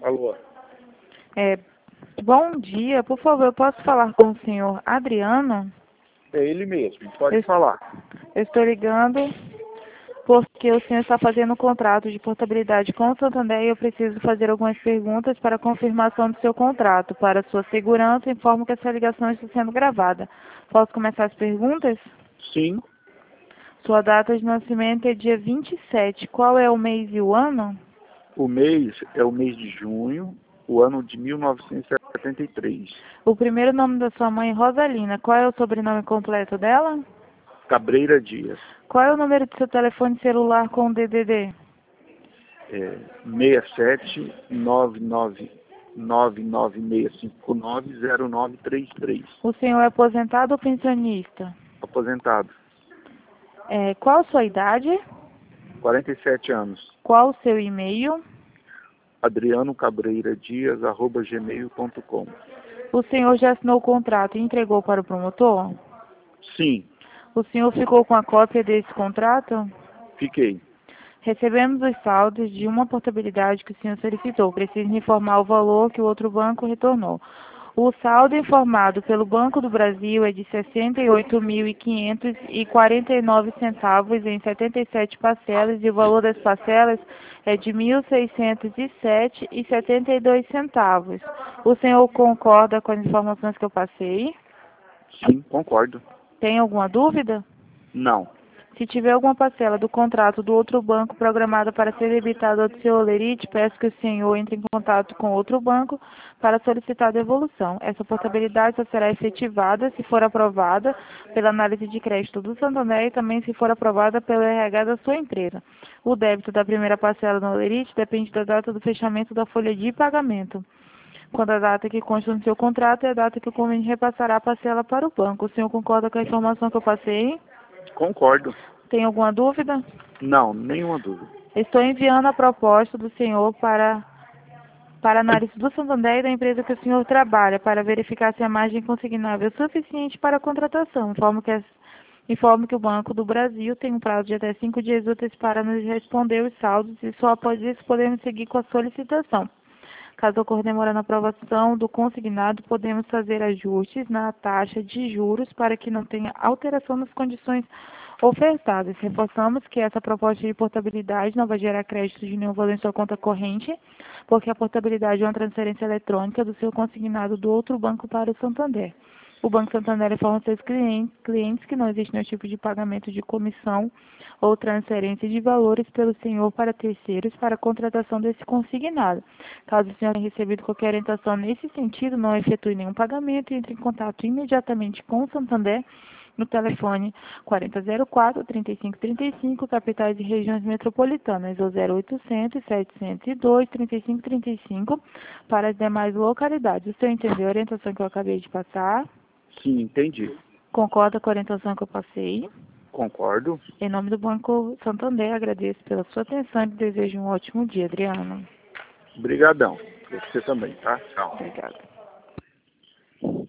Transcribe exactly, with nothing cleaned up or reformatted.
Alô? É, bom dia, por favor, eu posso falar com o senhor Adriano? É ele mesmo, pode Eu, falar. eu estou ligando porque o senhor está fazendo um contrato de portabilidade com o Santander e eu preciso fazer algumas perguntas para confirmação do seu contrato. Para sua segurança, informo que essa ligação está sendo gravada. Posso começar as perguntas? Sim, Sua data de nascimento é dia vinte e sete. Qual é o mês e o ano? o mês é o mês de junho, o ano de mil novecentos e setenta e três. O primeiro nome da sua mãe, Rosalina. Qual é o sobrenome completo dela? Cabreira Dias. Qual é o número do seu telefone celular com o D D D? É, seis sete nove nove nove nove seis cinco nove zero nove três três. O senhor é aposentado ou pensionista? Aposentado. É, qual a sua idade? quarenta e sete anos. Qual o seu e-mail? Adriano Cabreira Dias, arroba gmail ponto com. O senhor já assinou o contrato e entregou para o promotor? Sim, O senhor ficou com a cópia desse contrato? fiquei. Recebemos os saldos de uma portabilidade que o senhor solicitou. Preciso informar o valor que o outro banco retornou. O saldo informado pelo Banco do Brasil é de sessenta e oito mil quinhentos e quarenta e nove centavos em setenta e sete parcelas e o valor das parcelas é de mil seiscentos e sete reais e setenta e dois centavos. O senhor concorda com as informações que eu passei? Sim, concordo. Tem alguma dúvida? Não. Se tiver alguma parcela do contrato do outro banco programada para ser debitada ao seu Olerite, peço que o senhor entre em contato com outro banco para solicitar a devolução. Essa portabilidade só será efetivada se for aprovada pela análise de crédito do Santander e também se for aprovada pelo R H da sua empresa. O débito da primeira parcela no Olerite depende da data do fechamento da folha de pagamento, quando a data que consta no seu contrato é a data que o convênio repassará a parcela para o banco. O senhor concorda com a informação que eu passei? Concordo. Tem alguma dúvida? Não, nenhuma dúvida. Estou enviando a proposta do senhor para, para análise do Santander e da empresa que o senhor trabalha, para verificar se a margem consignável é suficiente para a contratação. Informo que, as, informo que o Banco do Brasil tem um prazo de até cinco dias úteis para nos responder os saldos e só após isso podemos seguir com a solicitação. Caso ocorra demora na aprovação do consignado, podemos fazer ajustes na taxa de juros para que não tenha alteração nas condições ofertadas. Reforçamos que essa proposta de portabilidade não vai gerar crédito de nenhum valor em sua conta corrente, porque a portabilidade é uma transferência eletrônica do seu consignado do outro banco para o Santander. O Banco Santander informa seus clientes, clientes que não existe nenhum tipo de pagamento de comissão ou transferência de valores pelo senhor para terceiros para a contratação desse consignado. Caso o senhor tenha recebido qualquer orientação nesse sentido, não efetue nenhum pagamento e entre em contato imediatamente com o Santander no telefone quarenta zero quatro, trinta e cinco trinta e cinco, capitais e regiões metropolitanas, ou zero oitocentos, setecentos e dois, trinta e cinco trinta e cinco, para as demais localidades. O senhor entendeu a orientação que eu acabei de passar? Sim, entendi. Concorda com a orientação que eu passei? Concordo. Em nome do Banco Santander, agradeço pela sua atenção e desejo um ótimo dia, Adriano. Obrigadão. Você também, tá? Tchau. Obrigada.